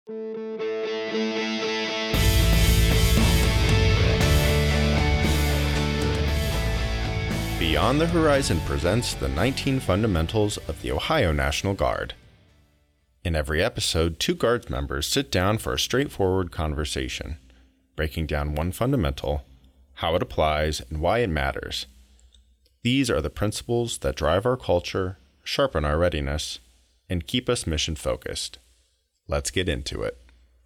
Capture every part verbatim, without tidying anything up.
Beyond the Horizon presents the nineteen Fundamentals of the Ohio National Guard. In every episode, two Guards members sit down for a straightforward conversation, breaking down one fundamental, how it applies, and why it matters. These are the principles that drive our culture, sharpen our readiness, and keep us mission-focused. Let's get into it.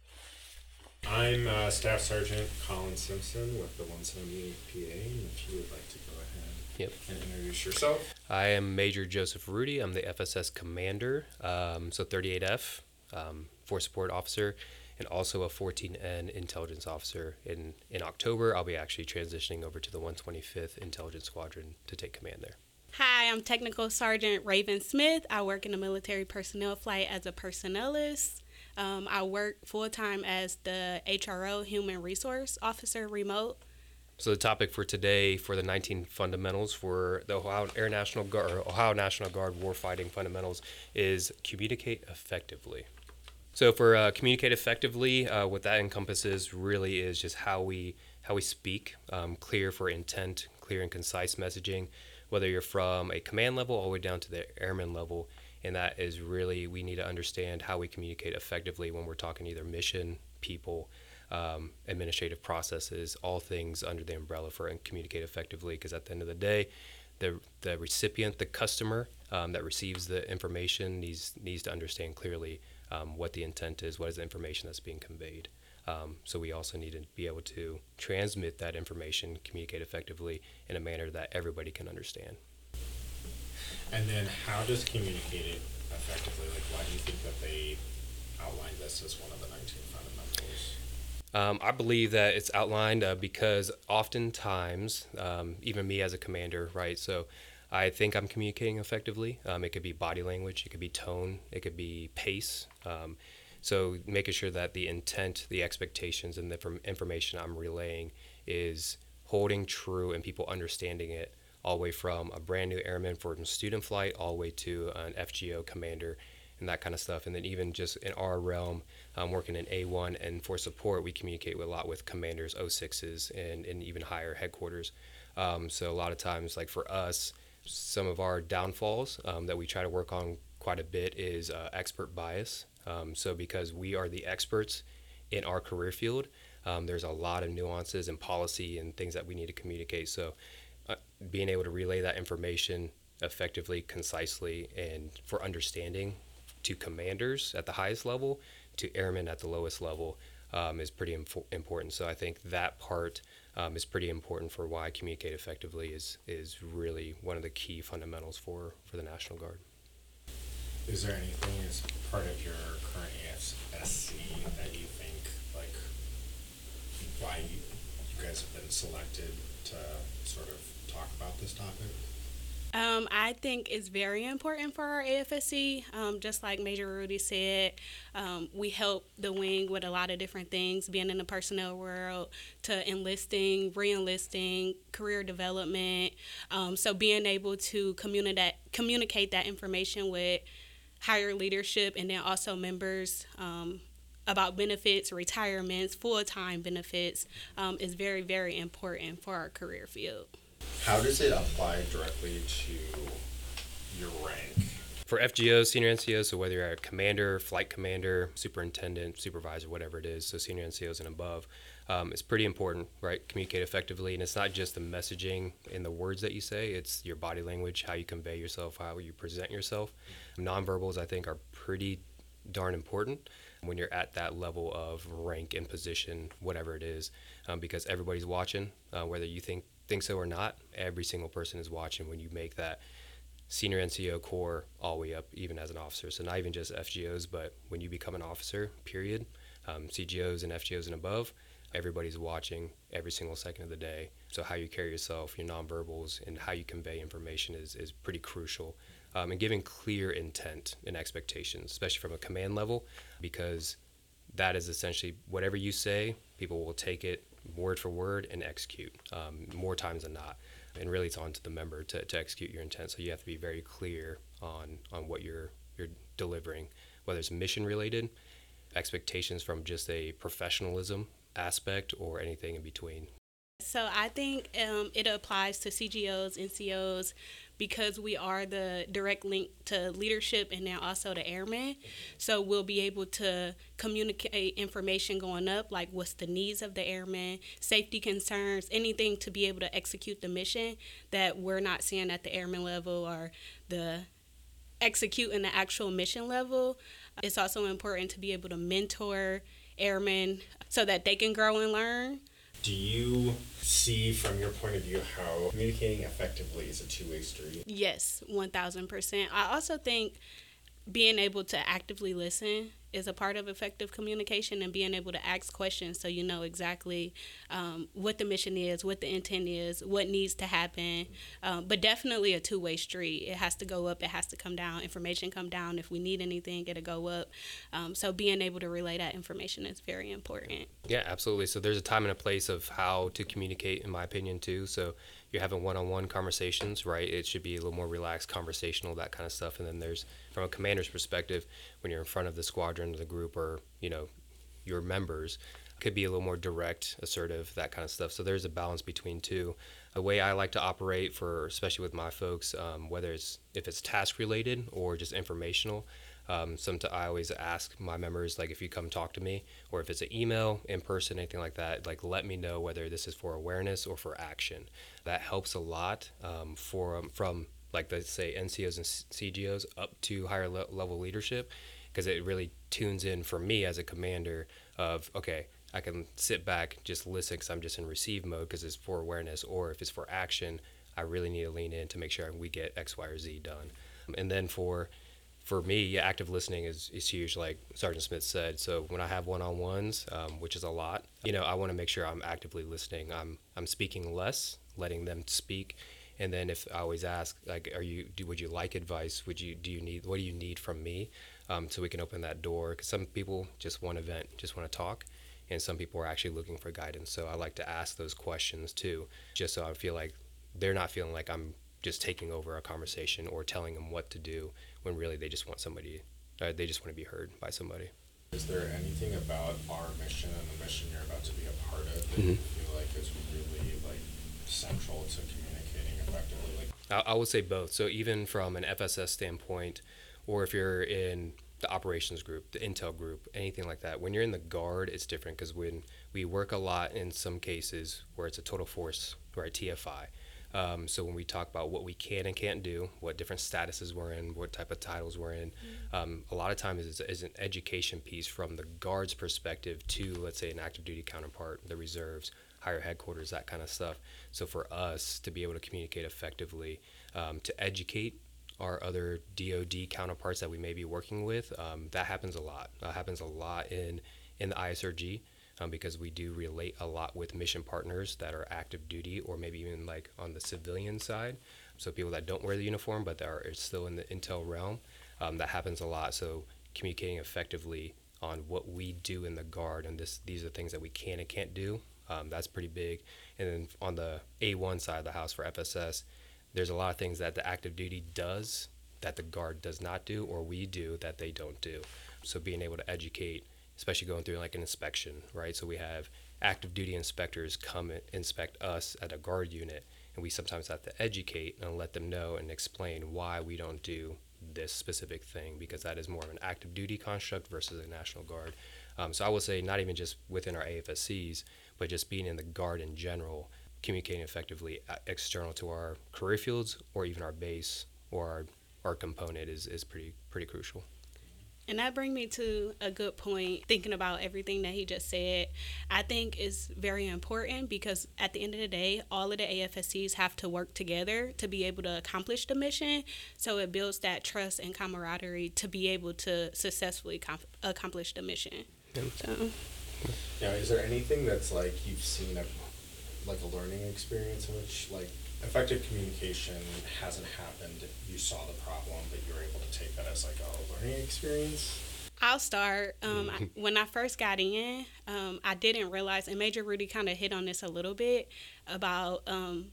I'm uh, Staff Sergeant Colin Simpson with the one seventy-eighth P A, and if you would like to go ahead Yep. and introduce yourself. I am Major Joseph Rudy. I'm the F S S commander, um, so thirty-eight F, um, Force Support Officer, and also a fourteen N Intelligence Officer. In, in October, I'll be actually transitioning over to the one twenty-fifth Intelligence Squadron to take command there. Hi, I'm Technical Sergeant Raven Smith. I work in the military personnel flight as a personnelist. Um, I work full-time as the H R O, Human Resource Officer, remote. So the topic for today for the nineteen fundamentals for the Ohio Air National Guard, or Ohio National Guard warfighting fundamentals is communicate effectively. So for uh, communicate effectively, uh, what that encompasses really is just how we how we speak, um, clear for intent, clear and concise messaging, whether you're from a command level all the way down to the airman level. And that is really, we need to understand how we communicate effectively when we're talking either mission, people, um, administrative processes, all things under the umbrella for communicate effectively. Because at the end of the day, the the recipient, the customer um, that receives the information needs needs to understand clearly um, what the intent is, what is the information that's being conveyed. Um, so we also need to be able to transmit that information, communicate effectively in a manner that everybody can understand. And then how does communicate it effectively? Like, why do you think that they outlined this as one of the nineteen fundamentals? Um, I believe that it's outlined uh, because oftentimes, um, even me as a commander, right, so I think I'm communicating effectively. Um, it could be body language, it could be tone, it could be pace. Um, so making sure that the intent, the expectations, and the from information I'm relaying is holding true and people understanding it, all the way from a brand new airman for a student flight all the way to an F G O commander and that kind of stuff. And then even just in our realm, um, working in A one and for support, we communicate with, a lot with commanders, O sixes, and, and even higher headquarters. Um, so a lot of times, like for us, some of our downfalls um, that we try to work on quite a bit is uh, expert bias. Um, so because we are the experts in our career field, um, there's a lot of nuances and policy and things that we need to communicate. So Uh, being able to relay that information effectively, concisely, and for understanding to commanders at the highest level, to airmen at the lowest level, um, is pretty impo- important. So I think that part um, is pretty important for why communicate effectively is is really one of the key fundamentals for, for the National Guard. Is there anything as part of your current A F S C that you think, like, why you, you guys have been selected to sort of talk about this topic? Um, I think it's very important for our A F S C. Um, just like Major Rudy said, um, we help the wing with a lot of different things, being in the personnel world, to enlisting, re-enlisting, career development. Um, so being able to communicate communicate that information with higher leadership and then also members um, about benefits, retirements, full-time benefits um, is very, very important for our career field. How does it apply directly to your rank? For F G Os, senior N C Os, so whether you're a commander, flight commander, superintendent, supervisor, whatever it is, so senior N C Os and above, um, it's pretty important, right? Communicate effectively, and it's not just the messaging in the words that you say, it's your body language, how you convey yourself, how you present yourself. Nonverbals, I think, are pretty darn important when you're at that level of rank and position, whatever it is, um, because everybody's watching, uh, whether you think think so or not. Every single person is watching when you make that senior N C O core all the way up, even as an officer. So not even just F G Os, but when you become an officer, period, um, C G Os and F G Os and above, everybody's watching every single second of the day. So how you carry yourself, your nonverbals, and how you convey information is, is pretty crucial. Um, and giving clear intent and expectations, especially from a command level, because that is essentially whatever you say, people will take it word for word and execute um, more times than not. And really it's on to the member to, to execute your intent. So you have to be very clear on, on what you're, you're delivering, whether it's mission related, expectations from just a professionalism aspect or anything in between? So I think um, it applies to C G Os, N C Os, because we are the direct link to leadership and now also the airmen. So we'll be able to communicate information going up, like what's the needs of the airmen, safety concerns, anything to be able to execute the mission that we're not seeing at the airman level or the executing the actual mission level. It's also important to be able to mentor airmen so that they can grow and learn. Do you see from your point of view how communicating effectively is a two-way street? Yes, one thousand percent. I also think being able to actively listen is a part of effective communication, and being able to ask questions so you know exactly um, what the mission is, what the intent is, what needs to happen. Um, but definitely a two-way street. It has to go up, it has to come down. Information come down. If we need anything, it'll go up. Um, so being able to relay that information is very important. Yeah, absolutely. So there's a time and a place of how to communicate, in my opinion, too. So you're having one-on-one conversations, right? It should be a little more relaxed, conversational, that kind of stuff. And then there's, from a commander's perspective, when you're in front of the squadron or the group or, you know, your members, could be a little more direct, assertive, that kind of stuff. So there's a balance between two. The way I like to operate for, especially with my folks, um, whether it's if it's task related or just informational, um, sometimes I always ask my members, like, if you come talk to me, or if it's an email, in person, anything like that, like, let me know whether this is for awareness or for action. That helps a lot um, for um, from, like, let's say N C Os and C G Os up to higher le- level leadership, because it really tunes in for me as a commander of, okay, I can sit back, just listen because I'm just in receive mode because it's for awareness, or if it's for action, I really need to lean in to make sure we get X, Y, or Z done. And then for for me, yeah, active listening is, is huge, like Sergeant Smith said. So when I have one-on-ones, um, which is a lot, you know, I want to make sure I'm actively listening. I'm I'm speaking less, letting them speak. And then if I always ask, like, are you, do, would you like advice? Would you, do you need, what do you need from me? Um, so we can open that door. Because some people just want to vent, just want to talk. And some people are actually looking for guidance. So I like to ask those questions too, just so I feel like they're not feeling like I'm just taking over a conversation or telling them what to do, when really they just want somebody, uh, they just want to be heard by somebody. Is there anything about our mission and the mission you're about to be a part of that Mm-hmm. you feel like is really, like, central to communicating effectively? Like, I, I would say both. So even from an F S S standpoint, or if you're in the operations group, the intel group, anything like that, when you're in the guard, it's different, because when we work a lot in some cases where it's a total force, right, T F I. Um, so when we talk about what we can and can't do, what different statuses we're in, what type of titles we're in, mm-hmm. um, a lot of times is, is an education piece from the guard's perspective to, let's say, an active duty counterpart, the reserves, higher headquarters, that kind of stuff. So for us to be able to communicate effectively, um, to educate our other D O D counterparts that we may be working with, um, that happens a lot. That happens a lot in, in the I S R G. Um, because we do relate a lot with mission partners that are active duty, or maybe even like on the civilian side. So people that don't wear the uniform but are still in the intel realm. Um, that happens a lot. So communicating effectively on what we do in the guard, and this these are things that we can and can't do, um, that's pretty big. And then on the A one side of the house for F S S, there's a lot of things that the active duty does that the guard does not do, or we do that they don't do. So being able to educate, especially going through like an inspection, right? So we have active duty inspectors come and inspect us at a guard unit, and we sometimes have to educate and let them know and explain why we don't do this specific thing, because that is more of an active duty construct versus a National Guard. Um, so I would say not even just within our A F S Cs, but just being in the guard in general, communicating effectively external to our career fields or even our base or our, our component is, is pretty pretty crucial. And that brings me to a good point, thinking about everything that he just said. I think is very important, because at the end of the day, all of the A F S Cs have to work together to be able to accomplish the mission. So it builds that trust and camaraderie to be able to successfully com- accomplish the mission. Yep. So. Now, is there anything that's like you've seen a like a learning experience in which like effective communication hasn't happened, you saw the problem, but you were able to take that as like a learning experience? I'll start. Um, I, when I first got in, um, I didn't realize, and Major Rudy kind of hit on this a little bit, about um,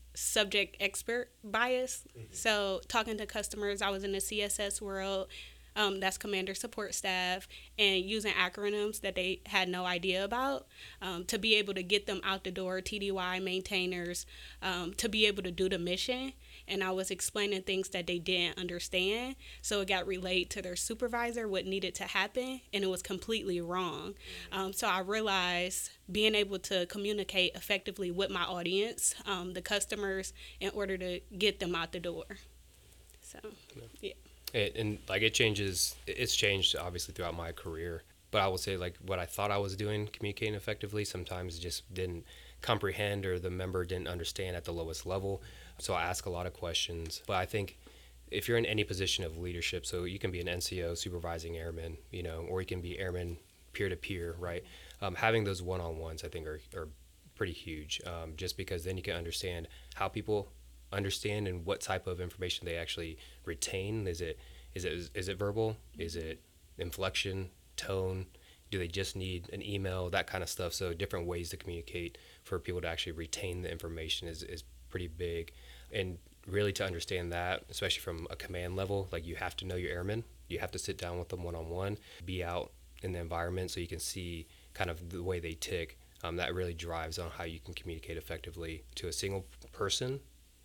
subject expert bias. Mm-hmm. So talking to customers, I was in the C S S world. Um, that's commander support staff, and using acronyms that they had no idea about um, to be able to get them out the door, T D Y maintainers, um, to be able to do the mission. And I was explaining things that they didn't understand. So it got relayed to their supervisor what needed to happen, and it was completely wrong. Um, so I realized being able to communicate effectively with my audience, um, the customers, in order to get them out the door. So, yeah. It, and like it changes, it's changed obviously throughout my career. But I will say, like, what I thought I was doing, communicating effectively, sometimes just didn't comprehend, or the member didn't understand at the lowest level. So I ask a lot of questions. But I think if you're in any position of leadership, so you can be an N C O supervising airmen, you know, or you can be airmen peer-to-peer, right? Um, having those one-on-ones, I think, are, are pretty huge, um, just because then you can understand how people understand and what type of information they actually retain. Is it is it is it verbal? Is it inflection, tone? Do they just need an email? That kind of stuff. So different ways to communicate for people to actually retain the information is, is pretty big. And really to understand that, especially from a command level, like you have to know your airmen. You have to sit down with them one-on-one, be out in the environment so you can see kind of the way they tick. Um, that really drives on how you can communicate effectively to a single person,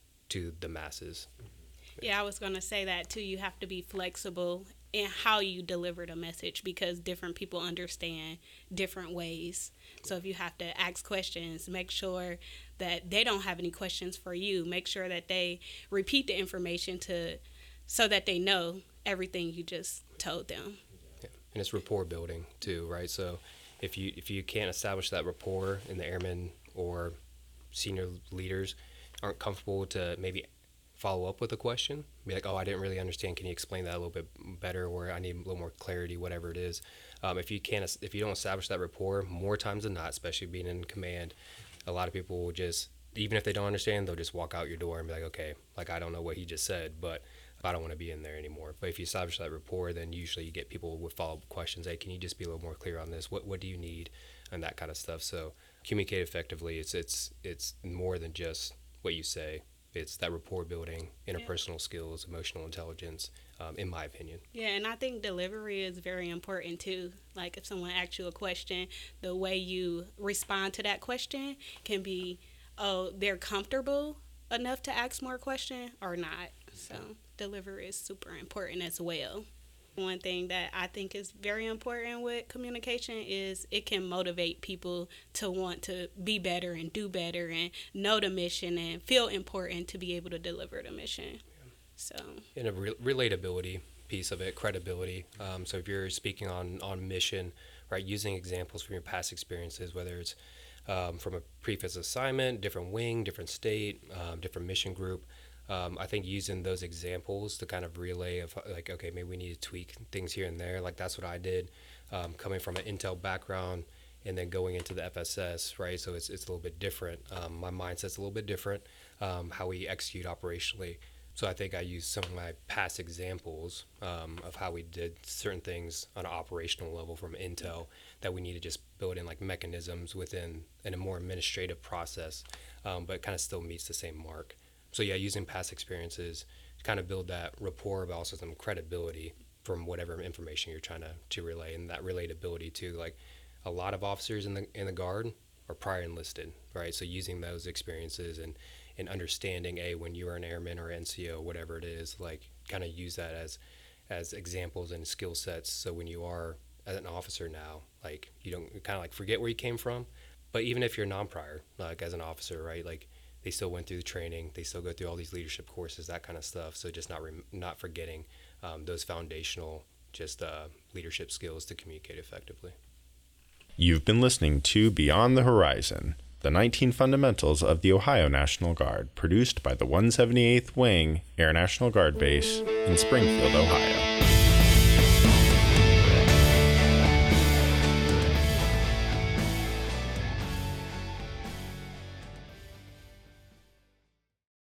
to the masses. Yeah, I was going to say that too. You have to be flexible in how you deliver the message, because different people understand different ways. So if you have to ask questions, make sure that they don't have any questions for you. Make sure that they repeat the information to so that they know everything you just told them. Yeah. And it's rapport building too, right? So if you if you can't establish that rapport, and the airmen or senior leaders aren't comfortable to maybe follow up with a question, be like, oh, I didn't really understand, can you explain that a little bit better, or I need a little more clarity, whatever it is. Um, if you can't, if you don't establish that rapport, more times than not, especially being in command, a lot of people will just, even if they don't understand, they'll just walk out your door and be like, okay, like I don't know what he just said, but I don't want to be in there anymore. But if you establish that rapport, then usually you get people with follow-up questions. Hey, can you just be a little more clear on this? What what do you need? And that kind of stuff. So communicate effectively. It's it's it's more than just what you say. It's that rapport building, interpersonal yeah. skills, emotional intelligence, um, in my opinion. Yeah, and I think delivery is very important too. Like if someone asks you a question, the way you respond to that question can be, oh, they're comfortable enough to ask more questions or not. So delivery is super important as well. One thing that I think is very important with communication is it can motivate people to want to be better and do better and know the mission and feel important to be able to deliver the mission. Yeah. So, and a re- relatability piece of it, credibility. Um, so if you're speaking on, on mission, right, using examples from your past experiences, whether it's um, from a previous assignment, different wing, different state, um, different mission group, Um, I think using those examples to kind of relay of like, okay, maybe we need to tweak things here and there. Like that's what I did, um, coming from an Intel background and then going into the F S S, right? So it's it's a little bit different. Um, my mindset's a little bit different, um, how we execute operationally. So I think I used some of my past examples um, of how we did certain things on an operational level from Intel that we need to just build in like mechanisms within in a more administrative process, um, but kind of still meets the same mark. So yeah, using past experiences to kind of build that rapport, but also some credibility from whatever information you're trying to, to relay, and that relatability too. Like a lot of officers in the in the Guard are prior enlisted, right? So using those experiences and, and understanding, a when you are an airman or N C O, whatever it is, like kind of use that as as examples and skill sets. So when you are as an officer now, like you don't kind of like forget where you came from. But even if you're non-prior, like as an officer, right, like they still went through the training, they still go through all these leadership courses, that kind of stuff. So just not re- not forgetting um, those foundational just uh, leadership skills to communicate effectively. You've been listening to Beyond the Horizon, the nineteen Fundamentals of the Ohio National Guard, produced by the one seventy-eighth Wing Air National Guard Base in Springfield, Ohio.